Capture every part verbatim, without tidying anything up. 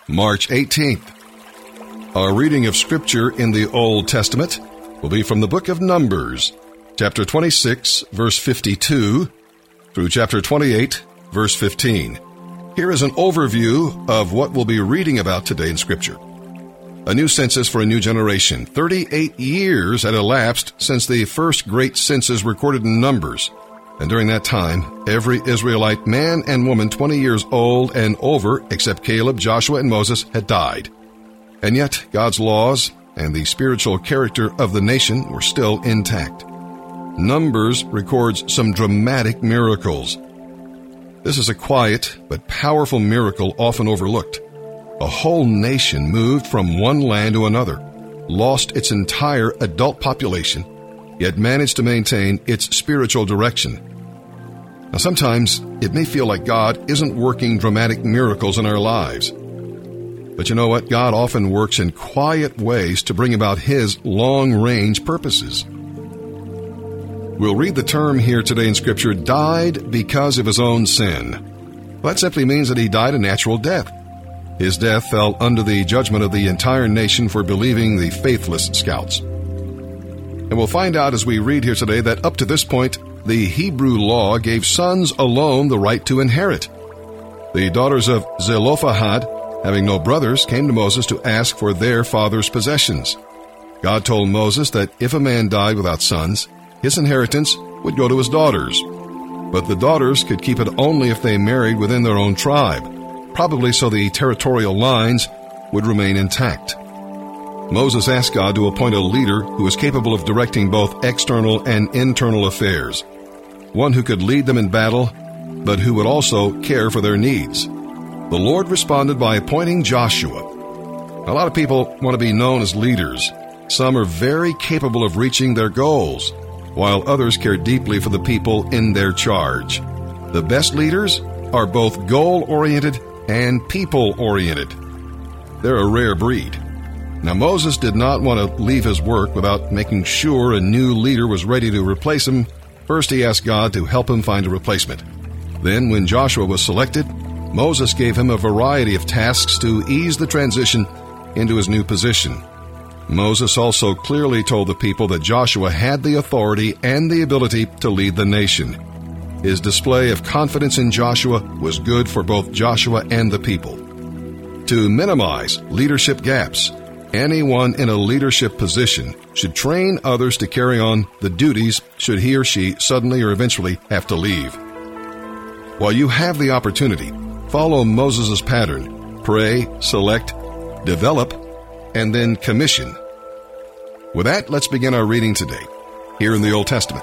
March eighteenth. Our reading of Scripture in the Old Testament will be from the book of Numbers, chapter twenty-six, verse fifty-two, through chapter twenty-eight, verse fifteen. Here is an overview of what we'll be reading about today in Scripture. A new census for a new generation. thirty-eight years had elapsed since the first great census recorded in Numbers. And during that time, every Israelite man and woman twenty years old and over, except Caleb, Joshua, and Moses, had died. And yet, God's laws and the spiritual character of the nation were still intact. Numbers records some dramatic miracles. This is a quiet but powerful miracle often overlooked. A whole nation moved from one land to another, lost its entire adult population, yet managed to maintain its spiritual direction. Now, sometimes it may feel like God isn't working dramatic miracles in our lives. But you know what? God often works in quiet ways to bring about His long-range purposes. We'll read the term here today in Scripture, died because of his own sin. Well, that simply means that he died a natural death. His death fell under the judgment of the entire nation for believing the faithless scouts. And we'll find out as we read here today that up to this point, the Hebrew law gave sons alone the right to inherit. The daughters of Zelophehad, having no brothers, came to Moses to ask for their father's possessions. God told Moses that if a man died without sons, his inheritance would go to his daughters. But the daughters could keep it only if they married within their own tribe, probably so the territorial lines would remain intact. Moses asked God to appoint a leader who was capable of directing both external and internal affairs, one who could lead them in battle, but who would also care for their needs. The Lord responded by appointing Joshua. A lot of people want to be known as leaders. Some are very capable of reaching their goals, while others care deeply for the people in their charge. The best leaders are both goal-oriented and people-oriented. They're a rare breed. Now, Moses did not want to leave his work without making sure a new leader was ready to replace him. First, he asked God to help him find a replacement. Then, when Joshua was selected, Moses gave him a variety of tasks to ease the transition into his new position. Moses also clearly told the people that Joshua had the authority and the ability to lead the nation. His display of confidence in Joshua was good for both Joshua and the people. To minimize leadership gaps, anyone in a leadership position should train others to carry on the duties should he or she suddenly or eventually have to leave. While you have the opportunity, follow Moses' pattern. Pray, select, develop, and then commission. With that, let's begin our reading today, here in the Old Testament.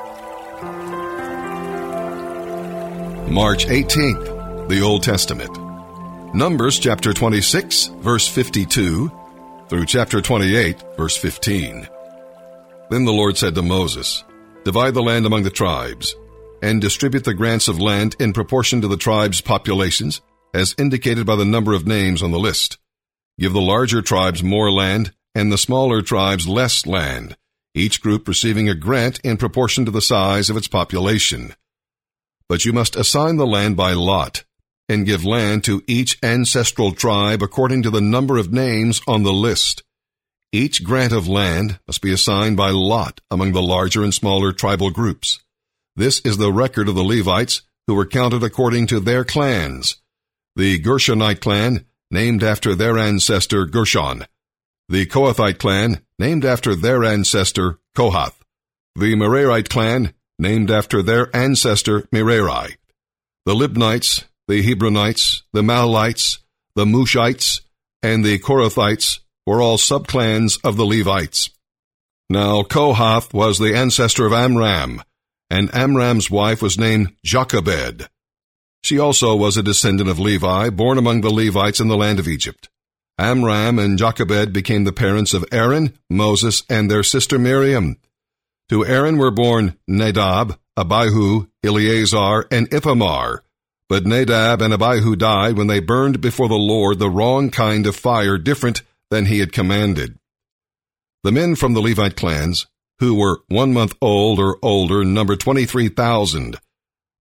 March eighteenth, the Old Testament. Numbers chapter twenty-six, verse fifty-two, through chapter twenty-eight, verse fifteen. Then the Lord said to Moses, divide the land among the tribes, and distribute the grants of land in proportion to the tribes' populations, as indicated by the number of names on the list. Give the larger tribes more land, and the smaller tribes less land, each group receiving a grant in proportion to the size of its population. But you must assign the land by lot, and give land to each ancestral tribe according to the number of names on the list. Each grant of land must be assigned by lot among the larger and smaller tribal groups. This is the record of the Levites, who were counted according to their clans. The Gershonite clan, named after their ancestor Gershon. The Kohathite clan, named after their ancestor Kohath. The Merarite clan, named after their ancestor Merari. The Libnites, the Hebronites, the Mahalites, the Mushites, and the Korathites were all subclans of the Levites. Now Kohath was the ancestor of Amram, and Amram's wife was named Jochebed. She also was a descendant of Levi, born among the Levites in the land of Egypt. Amram and Jochebed became the parents of Aaron, Moses, and their sister Miriam. To Aaron were born Nadab, Abihu, Eleazar, and Ithamar. But Nadab and Abihu died when they burned before the Lord the wrong kind of fire, different than he had commanded. The men from the Levite clans, who were one month old or older, numbered twenty-three thousand.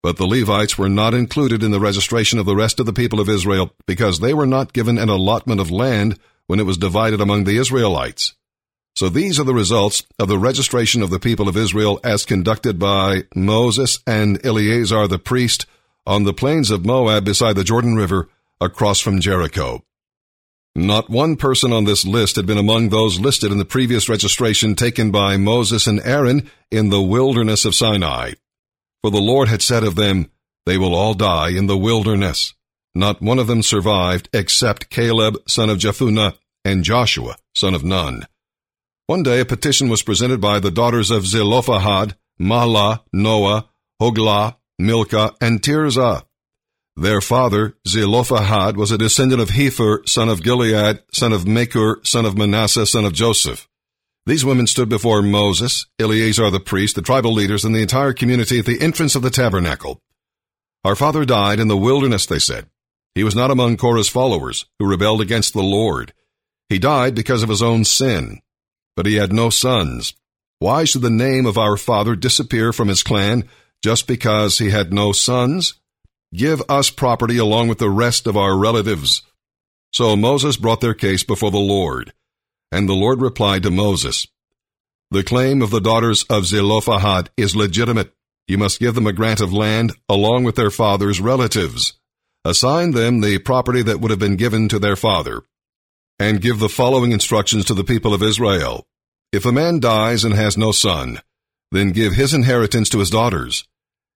But the Levites were not included in the registration of the rest of the people of Israel because they were not given an allotment of land when it was divided among the Israelites. So these are the results of the registration of the people of Israel as conducted by Moses and Eleazar the priest on the plains of Moab beside the Jordan River across from Jericho. Not one person on this list had been among those listed in the previous registration taken by Moses and Aaron in the wilderness of Sinai. For the Lord had said of them, "They will all die in the wilderness." Not one of them survived except Caleb, son of Jephunneh, and Joshua, son of Nun. One day a petition was presented by the daughters of Zelophehad, Mahlah, Noah, Hoglah, Milcah, and Tirzah. Their father, Zelophehad, was a descendant of Hepher, son of Gilead, son of Machir, son of Manasseh, son of Joseph. These women stood before Moses, Eleazar the priest, the tribal leaders, and the entire community at the entrance of the tabernacle. "Our father died in the wilderness," they said. "He was not among Korah's followers, who rebelled against the Lord. He died because of his own sin. But he had no sons. Why should the name of our father disappear from his clan just because he had no sons? Give us property along with the rest of our relatives." So Moses brought their case before the Lord. And the Lord replied to Moses, "The claim of the daughters of Zelophehad is legitimate. You must give them a grant of land along with their father's relatives. Assign them the property that would have been given to their father. And give the following instructions to the people of Israel. If a man dies and has no son, then give his inheritance to his daughters.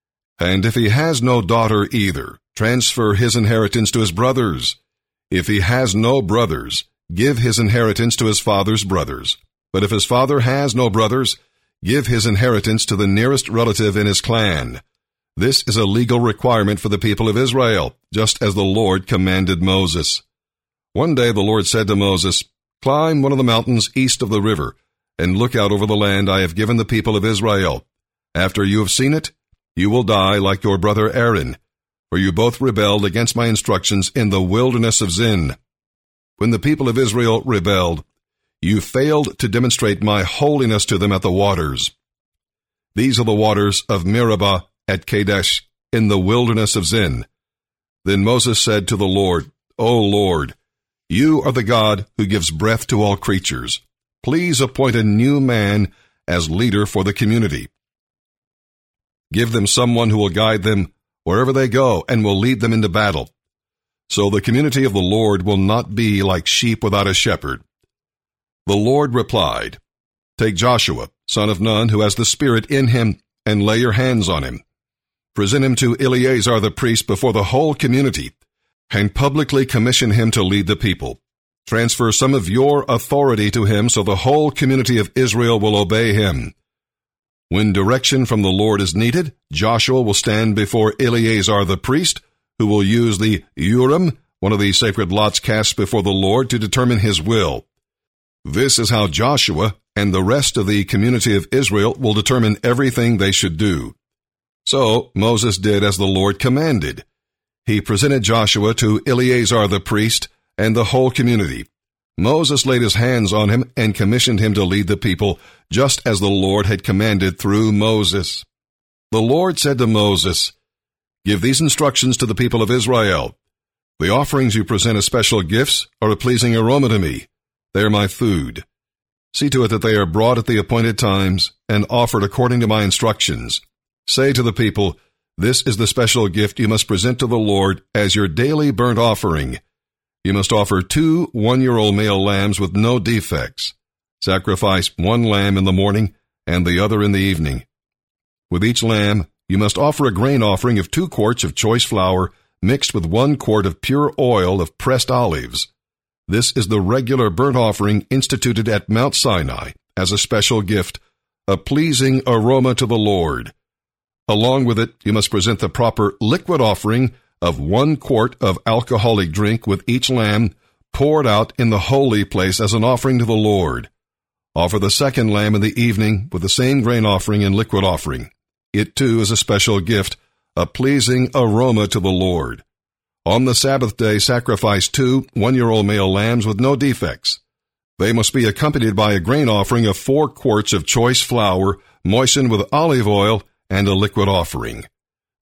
And if he has no daughter either, transfer his inheritance to his brothers. If he has no brothers, give his inheritance to his father's brothers. But if his father has no brothers, give his inheritance to the nearest relative in his clan. This is a legal requirement for the people of Israel, just as the Lord commanded Moses." One day the Lord said to Moses, "Climb one of the mountains east of the river, and look out over the land I have given the people of Israel. After you have seen it, you will die like your brother Aaron, for you both rebelled against my instructions in the wilderness of Zin. When the people of Israel rebelled, you failed to demonstrate my holiness to them at the waters. These are the waters of Meribah at Kadesh, in the wilderness of Zin." Then Moses said to the Lord, "O Lord, you are the God who gives breath to all creatures. Please appoint a new man as leader for the community. Give them someone who will guide them wherever they go and will lead them into battle. So the community of the Lord will not be like sheep without a shepherd." The Lord replied, "Take Joshua, son of Nun, who has the Spirit in him, and lay your hands on him. Present him to Eleazar the priest before the whole community, and publicly commission him to lead the people. Transfer some of your authority to him so the whole community of Israel will obey him. When direction from the Lord is needed, Joshua will stand before Eleazar the priest, who will use the Urim, one of the sacred lots cast before the Lord, to determine his will. This is how Joshua and the rest of the community of Israel will determine everything they should do." So Moses did as the Lord commanded. He presented Joshua to Eleazar the priest and the whole community. Moses laid his hands on him and commissioned him to lead the people, just as the Lord had commanded through Moses. The Lord said to Moses, "Give these instructions to the people of Israel. The offerings you present as special gifts are a pleasing aroma to me. They are my food. See to it that they are brought at the appointed times and offered according to my instructions. Say to the people, this is the special gift you must present to the Lord as your daily burnt offering. You must offer two one-year-old male lambs with no defects. Sacrifice one lamb in the morning and the other in the evening. With each lamb, you must offer a grain offering of two quarts of choice flour mixed with one quart of pure oil of pressed olives. This is the regular burnt offering instituted at Mount Sinai as a special gift, a pleasing aroma to the Lord. Along with it, you must present the proper liquid offering of one quart of alcoholic drink with each lamb poured out in the holy place as an offering to the Lord. Offer the second lamb in the evening with the same grain offering and liquid offering. It too is a special gift, a pleasing aroma to the Lord. On the Sabbath day, sacrifice two one-year-old male lambs with no defects. They must be accompanied by a grain offering of four quarts of choice flour, moistened with olive oil, and a liquid offering.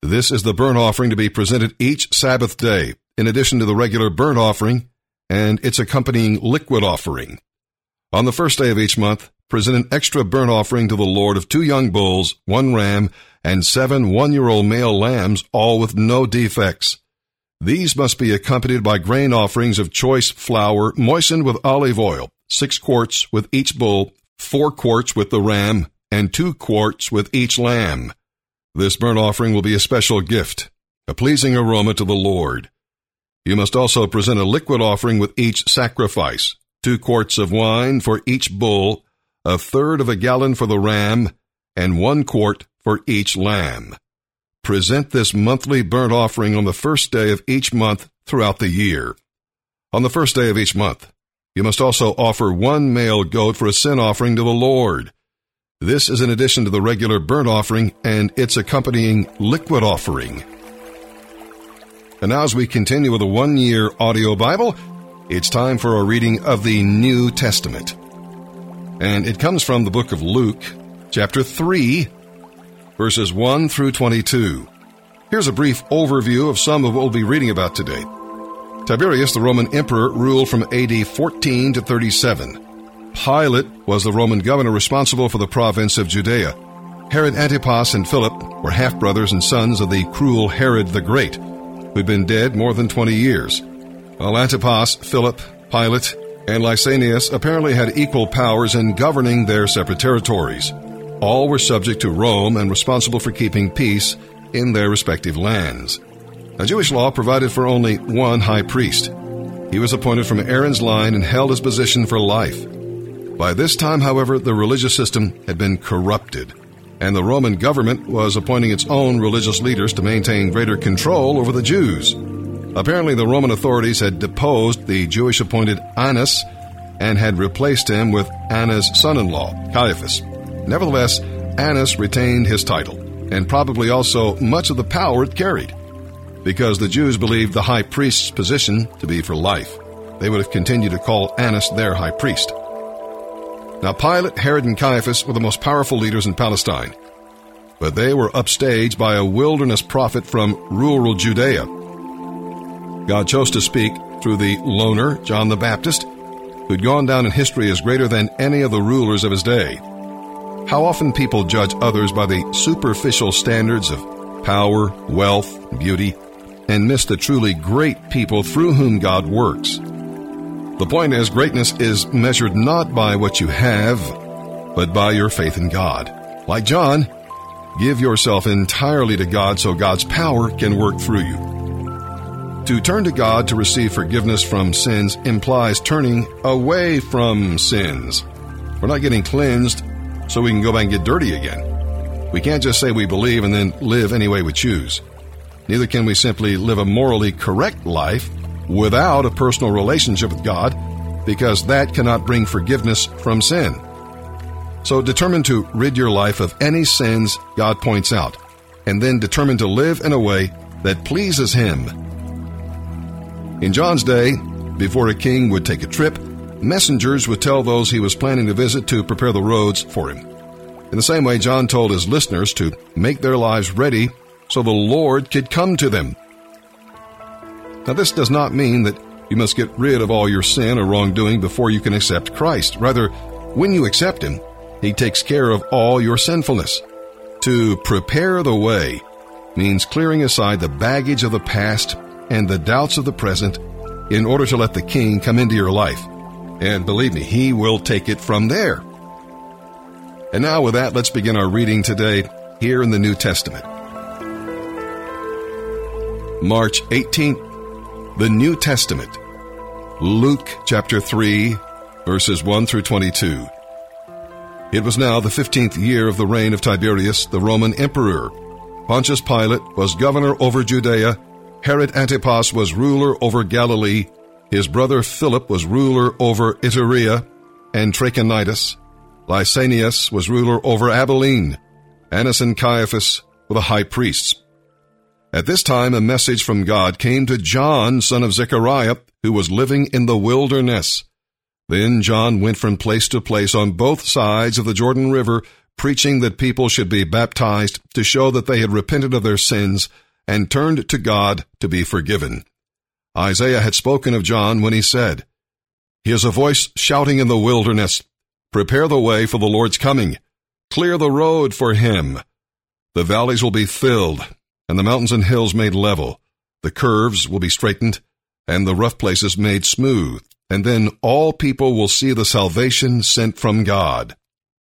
This is the burnt offering to be presented each Sabbath day, in addition to the regular burnt offering and its accompanying liquid offering. On the first day of each month, present an extra burnt offering to the Lord of two young bulls, one ram, and seven one-year-old male lambs, all with no defects. These must be accompanied by grain offerings of choice flour moistened with olive oil, six quarts with each bull, four quarts with the ram, and two quarts with each lamb. This burnt offering will be a special gift, a pleasing aroma to the Lord. You must also present a liquid offering with each sacrifice, two quarts of wine for each bull, a third of a gallon for the ram, and one quart for each lamb. Present this monthly burnt offering on the first day of each month throughout the year. On the first day of each month, you must also offer one male goat for a sin offering to the Lord. This is in addition to the regular burnt offering and its accompanying liquid offering. And now as we continue with a one-year audio Bible, it's time for a reading of the New Testament. And it comes from the book of Luke, chapter three, verses one through twenty-two. Here's a brief overview of some of what we'll be reading about today. Tiberius, the Roman emperor, ruled from A D fourteen to thirty-seven. Pilate was the Roman governor responsible for the province of Judea. Herod Antipas and Philip were half-brothers and sons of the cruel Herod the Great, who'd been dead more than twenty years. While Antipas, Philip, Pilate, and Lysanias apparently had equal powers in governing their separate territories. All were subject to Rome and responsible for keeping peace in their respective lands. Now, Jewish law provided for only one high priest. He was appointed from Aaron's line and held his position for life. By this time, however, the religious system had been corrupted, and the Roman government was appointing its own religious leaders to maintain greater control over the Jews. Apparently, the Roman authorities had deposed the Jewish-appointed Annas and had replaced him with Annas' son-in-law, Caiaphas. Nevertheless, Annas retained his title, and probably also much of the power it carried, because the Jews believed the high priest's position to be for life. They would have continued to call Annas their high priest. Now, Pilate, Herod, and Caiaphas were the most powerful leaders in Palestine, but they were upstaged by a wilderness prophet from rural Judea. God chose to speak through the loner, John the Baptist, who'd gone down in history as greater than any of the rulers of his day. How often people judge others by the superficial standards of power, wealth, and beauty, and miss the truly great people through whom God works. The point is, greatness is measured not by what you have, but by your faith in God. Like John, give yourself entirely to God so God's power can work through you. To turn to God to receive forgiveness from sins implies turning away from sins. We're not getting cleansed so we can go back and get dirty again. We can't just say we believe and then live any way we choose. Neither can we simply live a morally correct life without a personal relationship with God, because that cannot bring forgiveness from sin. So determine to rid your life of any sins God points out, and then determine to live in a way that pleases Him. In John's day, before a king would take a trip, messengers would tell those he was planning to visit to prepare the roads for him. In the same way, John told his listeners to make their lives ready so the Lord could come to them. Now, this does not mean that you must get rid of all your sin or wrongdoing before you can accept Christ. Rather, when you accept Him, He takes care of all your sinfulness. To prepare the way means clearing aside the baggage of the past and the doubts of the present in order to let the King come into your life. And believe me, He will take it from there. And now with that, let's begin our reading today here in the New Testament. March eighteenth, the New Testament. Luke chapter three, verses one through twenty-two. It was now the fifteenth year of the reign of Tiberius, the Roman emperor. Pontius Pilate was governor over Judea. Herod Antipas was ruler over Galilee. His brother Philip was ruler over Iturea and Trachonitis. Lysanias was ruler over Abilene. Annas and Caiaphas were the high priests. At this time, a message from God came to John, son of Zechariah, who was living in the wilderness. Then John went from place to place on both sides of the Jordan River, preaching that people should be baptized to show that they had repented of their sins and turned to God to be forgiven. Isaiah had spoken of John when he said, "He is a voice shouting in the wilderness, 'Prepare the way for the Lord's coming. Clear the road for him.' The valleys will be filled, and the mountains and hills made level. The curves will be straightened, and the rough places made smooth, and then all people will see the salvation sent from God."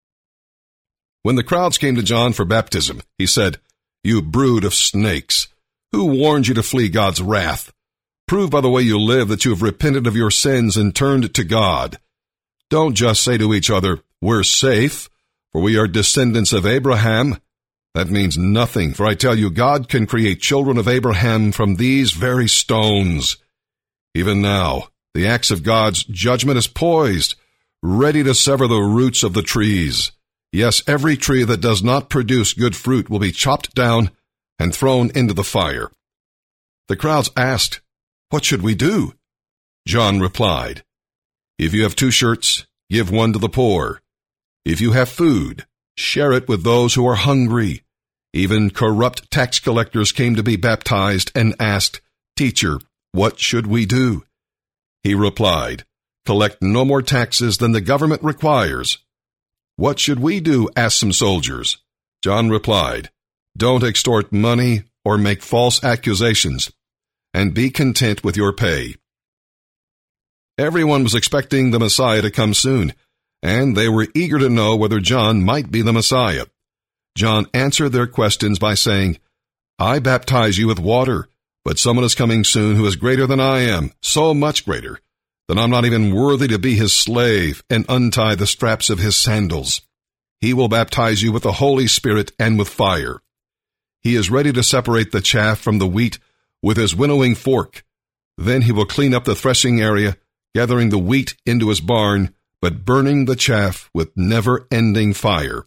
When the crowds came to John for baptism, he said, "You brood of snakes, who warned you to flee God's wrath? Prove by the way you live that you have repented of your sins and turned to God. Don't just say to each other, 'We're safe, for we are descendants of Abraham.' That means nothing, for I tell you, God can create children of Abraham from these very stones. Even now, the axe of God's judgment is poised, ready to sever the roots of the trees. Yes, every tree that does not produce good fruit will be chopped down and thrown into the fire." The crowds asked, "What should we do?" John replied, "If you have two shirts, give one to the poor. If you have food, share it with those who are hungry." Even corrupt tax collectors came to be baptized and asked, "Teacher, what should we do?" He replied, "Collect no more taxes than the government requires." "What should we do?" asked some soldiers. John replied, "Don't extort money or make false accusations, and be content with your pay." Everyone was expecting the Messiah to come soon, and they were eager to know whether John might be the Messiah. John answered their questions by saying, "I baptize you with water, but someone is coming soon who is greater than I am, so much greater, that I'm not even worthy to be his slave and untie the straps of his sandals. He will baptize you with the Holy Spirit and with fire. He is ready to separate the chaff from the wheat with his winnowing fork. Then he will clean up the threshing area, gathering the wheat into his barn, but burning the chaff with never-ending fire."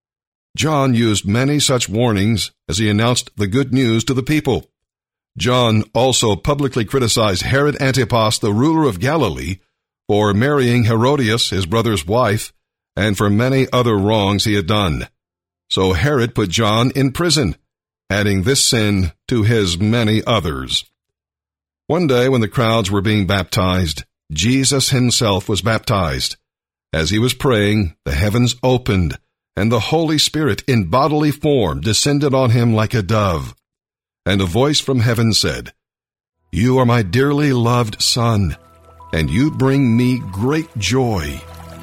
John used many such warnings as he announced the good news to the people. John also publicly criticized Herod Antipas, the ruler of Galilee, for marrying Herodias, his brother's wife, and for many other wrongs he had done. So Herod put John in prison, adding this sin to his many others. One day when the crowds were being baptized, Jesus himself was baptized. As he was praying, the heavens opened, and the Holy Spirit in bodily form descended on him like a dove. And a voice from heaven said, "You are my dearly loved Son, and you bring me great joy."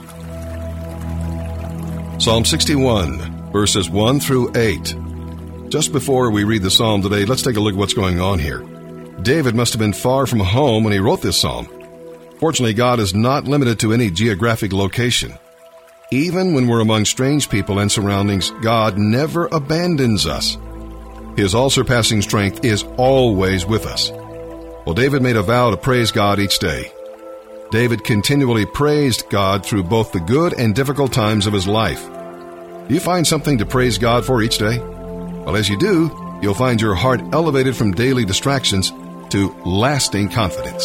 Psalm sixty-one, verses one through eight. Just before we read the psalm today, let's take a look at what's going on here. David must have been far from home when he wrote this psalm. Fortunately, God is not limited to any geographic location. Even when we're among strange people and surroundings, God never abandons us. His all-surpassing strength is always with us. Well, David made a vow to praise God each day. David continually praised God through both the good and difficult times of his life. Do you find something to praise God for each day? Well, as you do, you'll find your heart elevated from daily distractions to lasting confidence.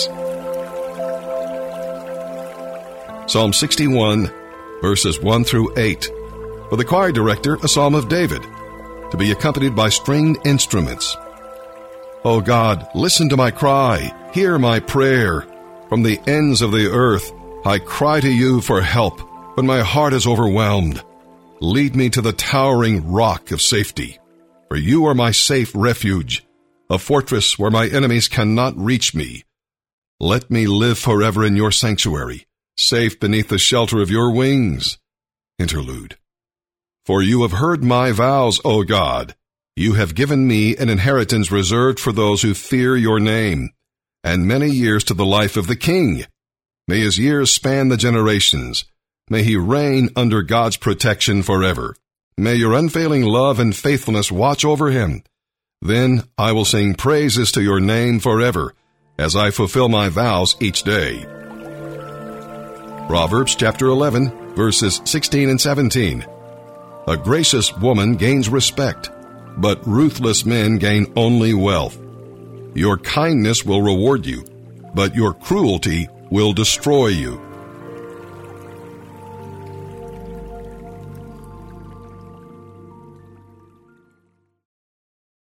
Psalm sixty-one, verses one through eight. For the choir director, a psalm of David, to be accompanied by stringed instruments. O God, listen to my cry, hear my prayer. From the ends of the earth, I cry to you for help when my heart is overwhelmed. Lead me to the towering rock of safety, for you are my safe refuge, a fortress where my enemies cannot reach me. Let me live forever in your sanctuary, safe beneath the shelter of your wings. Interlude. For you have heard my vows, O God. You have given me an inheritance reserved for those who fear your name, and many years to the life of the king. May his years span the generations. May he reign under God's protection forever. May your unfailing love and faithfulness watch over him. Then I will sing praises to your name forever, as I fulfill my vows each day. Proverbs chapter eleven, verses sixteen and seventeen. A gracious woman gains respect, but ruthless men gain only wealth. Your kindness will reward you, but your cruelty will destroy you.